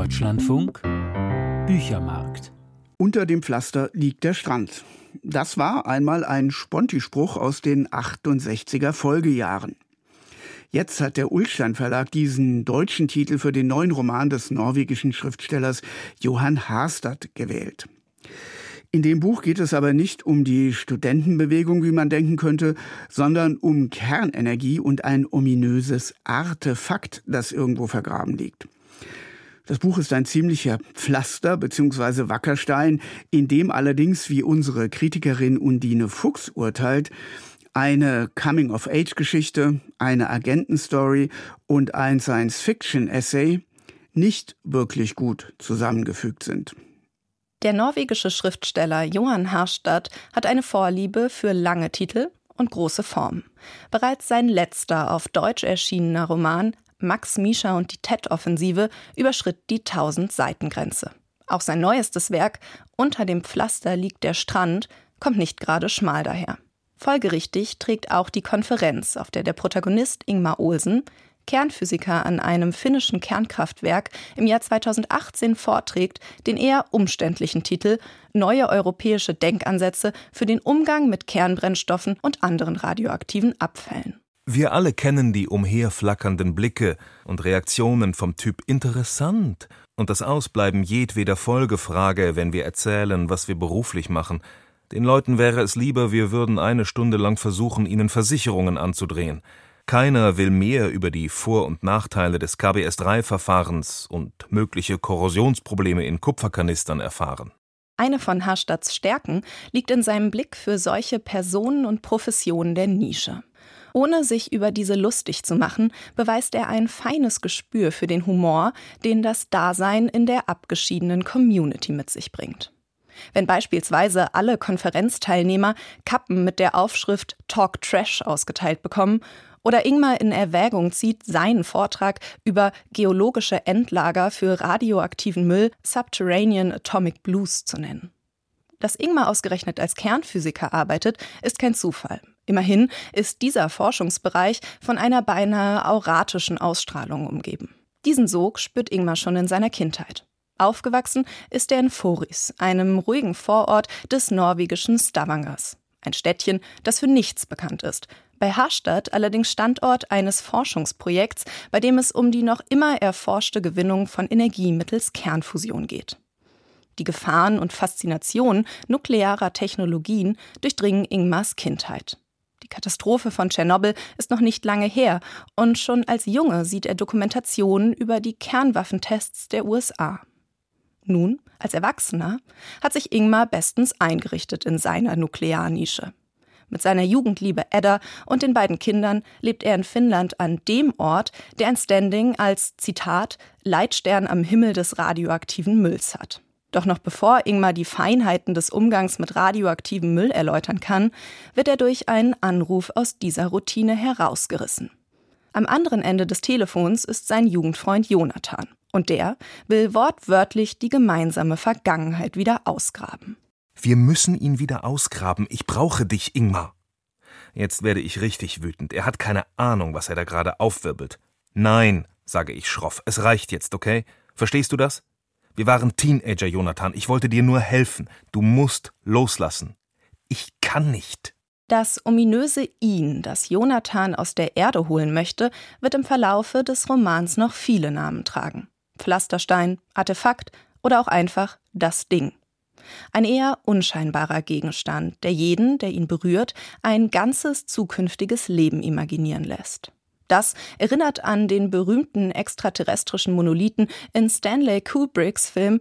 Deutschlandfunk Büchermarkt. Unter dem Pflaster liegt der Strand. Das war einmal ein Sponti-Spruch aus den 68er Folgejahren. Jetzt hat der Ullstein Verlag diesen deutschen Titel für den neuen Roman des norwegischen Schriftstellers Johan Harstad gewählt. In dem Buch geht es aber nicht um die Studentenbewegung, wie man denken könnte, sondern um Kernenergie und ein ominöses Artefakt, das irgendwo vergraben liegt. Das Buch ist ein ziemlicher Pflaster bzw. Wackerstein, in dem allerdings, wie unsere Kritikerin Undine Fuchs urteilt, eine Coming-of-Age-Geschichte, eine Agentenstory und ein Science-Fiction-Essay nicht wirklich gut zusammengefügt sind. Der norwegische Schriftsteller Johan Harstad hat eine Vorliebe für lange Titel und große Formen. Bereits sein letzter auf Deutsch erschienener Roman Max, Mischa und die Tet-Offensive überschritt die 1000-Seiten-Grenze. Auch sein neuestes Werk Unter dem Pflaster liegt der Strand kommt nicht gerade schmal daher. Folgerichtig trägt auch die Konferenz, auf der der Protagonist Ingmar Olsen, Kernphysiker an einem finnischen Kernkraftwerk, im Jahr 2018 vorträgt, den eher umständlichen Titel Neue europäische Denkansätze für den Umgang mit Kernbrennstoffen und anderen radioaktiven Abfällen. Wir alle kennen die umherflackernden Blicke und Reaktionen vom Typ interessant und das Ausbleiben jedweder Folgefrage, wenn wir erzählen, was wir beruflich machen. Den Leuten wäre es lieber, wir würden eine Stunde lang versuchen, ihnen Versicherungen anzudrehen. Keiner will mehr über die Vor- und Nachteile des KBS-3-Verfahrens und mögliche Korrosionsprobleme in Kupferkanistern erfahren. Eine von Harstads Stärken liegt in seinem Blick für solche Personen und Professionen der Nische. Ohne sich über diese lustig zu machen, beweist er ein feines Gespür für den Humor, den das Dasein in der abgeschiedenen Community mit sich bringt. Wenn beispielsweise alle Konferenzteilnehmer Kappen mit der Aufschrift Talk Trash ausgeteilt bekommen oder Ingmar in Erwägung zieht, seinen Vortrag über geologische Endlager für radioaktiven Müll Subterranean Atomic Blues zu nennen. Dass Ingmar ausgerechnet als Kernphysiker arbeitet, ist kein Zufall. Immerhin ist dieser Forschungsbereich von einer beinahe auratischen Ausstrahlung umgeben. Diesen Sog spürt Ingmar schon in seiner Kindheit. Aufgewachsen ist er in Forus, einem ruhigen Vorort des norwegischen Stavangers. Ein Städtchen, das für nichts bekannt ist. Bei Harstad allerdings Standort eines Forschungsprojekts, bei dem es um die noch immer erforschte Gewinnung von Energie mittels Kernfusion geht. Die Gefahren und Faszination nuklearer Technologien durchdringen Ingmars Kindheit. Die Katastrophe von Tschernobyl ist noch nicht lange her und schon als Junge sieht er Dokumentationen über die Kernwaffentests der USA. Nun, als Erwachsener, hat sich Ingmar bestens eingerichtet in seiner Nuklearnische. Mit seiner Jugendliebe Edda und den beiden Kindern lebt er in Finnland an dem Ort, der ein Standing als, Zitat, Leitstern am Himmel des radioaktiven Mülls hat. Doch noch bevor Ingmar die Feinheiten des Umgangs mit radioaktivem Müll erläutern kann, wird er durch einen Anruf aus dieser Routine herausgerissen. Am anderen Ende des Telefons ist sein Jugendfreund Jonathan. Und der will wortwörtlich die gemeinsame Vergangenheit wieder ausgraben. Wir müssen ihn wieder ausgraben. Ich brauche dich, Ingmar. Jetzt werde ich richtig wütend. Er hat keine Ahnung, was er da gerade aufwirbelt. Nein, sage ich schroff. Es reicht jetzt, okay? Verstehst du das? Wir waren Teenager, Jonathan. Ich wollte dir nur helfen. Du musst loslassen. Ich kann nicht. Das ominöse Ihn, das Jonathan aus der Erde holen möchte, wird im Verlaufe des Romans noch viele Namen tragen. Pflasterstein, Artefakt oder auch einfach das Ding. Ein eher unscheinbarer Gegenstand, der jeden, der ihn berührt, ein ganzes zukünftiges Leben imaginieren lässt. Das erinnert an den berühmten extraterrestrischen Monolithen in Stanley Kubricks Film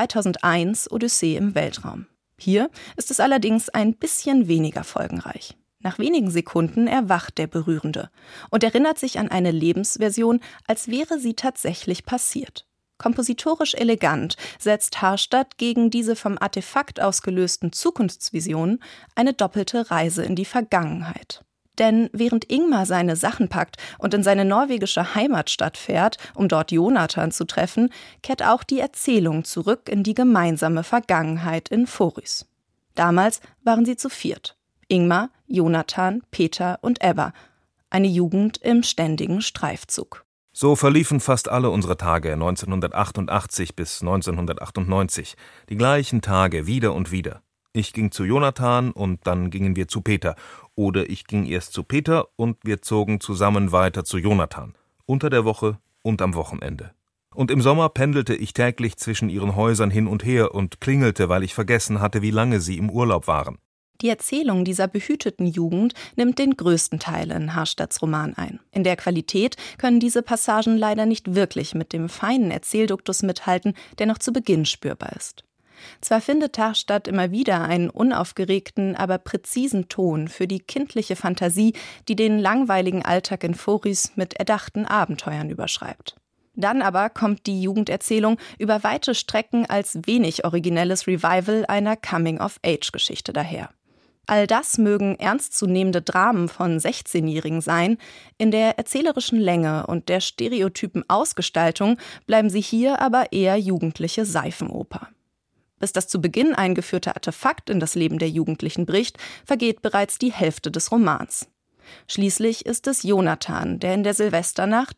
2001 Odyssee im Weltraum. Hier ist es allerdings ein bisschen weniger folgenreich. Nach wenigen Sekunden erwacht der Berührende und erinnert sich an eine Lebensversion, als wäre sie tatsächlich passiert. Kompositorisch elegant setzt Harstad gegen diese vom Artefakt ausgelösten Zukunftsvisionen eine doppelte Reise in die Vergangenheit. Denn während Ingmar seine Sachen packt und in seine norwegische Heimatstadt fährt, um dort Jonathan zu treffen, kehrt auch die Erzählung zurück in die gemeinsame Vergangenheit in Forus. Damals waren sie zu viert. Ingmar, Jonathan, Peter und Ebba. Eine Jugend im ständigen Streifzug. So verliefen fast alle unsere Tage 1988 bis 1998. Die gleichen Tage, wieder und wieder. Ich ging zu Jonathan und dann gingen wir zu Peter. Oder ich ging erst zu Peter und wir zogen zusammen weiter zu Jonathan. Unter der Woche und am Wochenende. Und im Sommer pendelte ich täglich zwischen ihren Häusern hin und her und klingelte, weil ich vergessen hatte, wie lange sie im Urlaub waren. Die Erzählung dieser behüteten Jugend nimmt den größten Teil in Harstadts Roman ein. In der Qualität können diese Passagen leider nicht wirklich mit dem feinen Erzählduktus mithalten, der noch zu Beginn spürbar ist. Zwar findet Harstadt immer wieder einen unaufgeregten, aber präzisen Ton für die kindliche Fantasie, die den langweiligen Alltag in Foris mit erdachten Abenteuern überschreibt. Dann aber kommt die Jugenderzählung über weite Strecken als wenig originelles Revival einer Coming-of-Age-Geschichte daher. All das mögen ernstzunehmende Dramen von 16-Jährigen sein, in der erzählerischen Länge und der stereotypen Ausgestaltung bleiben sie hier aber eher jugendliche Seifenoper. Bis das zu Beginn eingeführte Artefakt in das Leben der Jugendlichen bricht, vergeht bereits die Hälfte des Romans. Schließlich ist es Jonathan, der in der Silvesternacht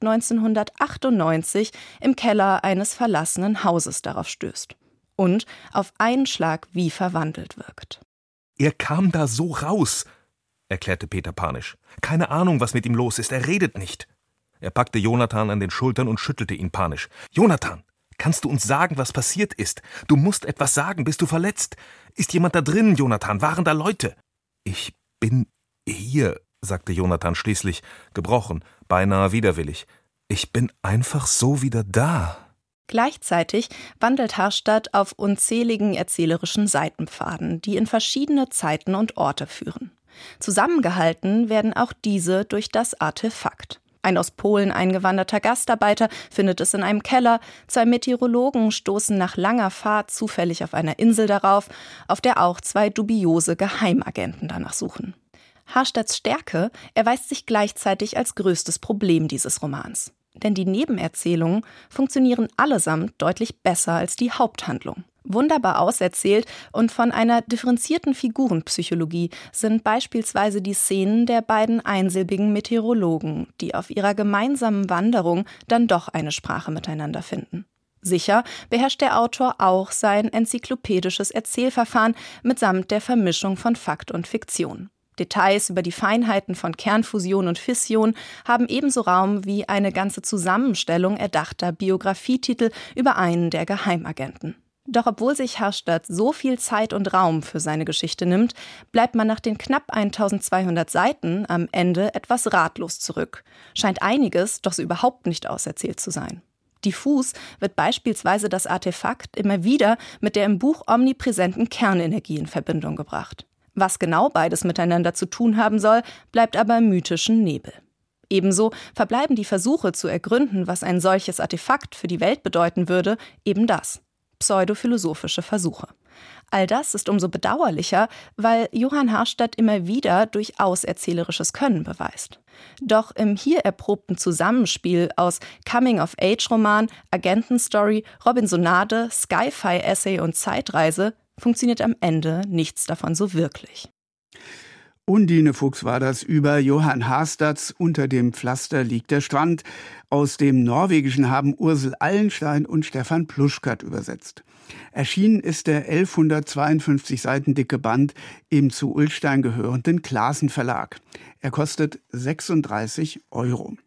1998 im Keller eines verlassenen Hauses darauf stößt und auf einen Schlag wie verwandelt wirkt. »Er kam da so raus«, erklärte Peter panisch. »Keine Ahnung, was mit ihm los ist, er redet nicht.« Er packte Jonathan an den Schultern und schüttelte ihn panisch. »Jonathan, kannst du uns sagen, was passiert ist? Du musst etwas sagen, bist du verletzt? Ist jemand da drin, Jonathan? Waren da Leute?« »Ich bin hier«, sagte Jonathan schließlich, gebrochen, beinahe widerwillig. »Ich bin einfach so wieder da.« Gleichzeitig wandelt Harstadt auf unzähligen erzählerischen Seitenpfaden, die in verschiedene Zeiten und Orte führen. Zusammengehalten werden auch diese durch das Artefakt. Ein aus Polen eingewanderter Gastarbeiter findet es in einem Keller, 2 Meteorologen stoßen nach langer Fahrt zufällig auf einer Insel darauf, auf der auch 2 dubiose Geheimagenten danach suchen. Harstadts Stärke erweist sich gleichzeitig als größtes Problem dieses Romans. Denn die Nebenerzählungen funktionieren allesamt deutlich besser als die Haupthandlung. Wunderbar auserzählt und von einer differenzierten Figurenpsychologie sind beispielsweise die Szenen der beiden einsilbigen Meteorologen, die auf ihrer gemeinsamen Wanderung dann doch eine Sprache miteinander finden. Sicher beherrscht der Autor auch sein enzyklopädisches Erzählverfahren mitsamt der Vermischung von Fakt und Fiktion. Details über die Feinheiten von Kernfusion und Fission haben ebenso Raum wie eine ganze Zusammenstellung erdachter Biografietitel über einen der Geheimagenten. Doch obwohl sich Harstadt so viel Zeit und Raum für seine Geschichte nimmt, bleibt man nach den knapp 1200 Seiten am Ende etwas ratlos zurück. Scheint einiges doch so überhaupt nicht auserzählt zu sein. Diffus wird beispielsweise das Artefakt immer wieder mit der im Buch omnipräsenten Kernenergie in Verbindung gebracht. Was genau beides miteinander zu tun haben soll, bleibt aber im mythischen Nebel. Ebenso verbleiben die Versuche zu ergründen, was ein solches Artefakt für die Welt bedeuten würde, eben das: pseudophilosophische Versuche. All das ist umso bedauerlicher, weil Johann Harstadt immer wieder durchaus erzählerisches Können beweist. Doch im hier erprobten Zusammenspiel aus Coming-of-Age-Roman, Agentenstory, Robinsonade, Sci-Fi-Essay und Zeitreise funktioniert am Ende nichts davon so wirklich. Undine Fuchs war das über Johann Harstadts Unter dem Pflaster liegt der Strand. Aus dem Norwegischen haben Ursel Allenstein und Stefan Pluschkat übersetzt. Erschienen ist der 1152 Seiten dicke Band im zu Ullstein gehörenden Clasen Verlag. Er kostet 36 €.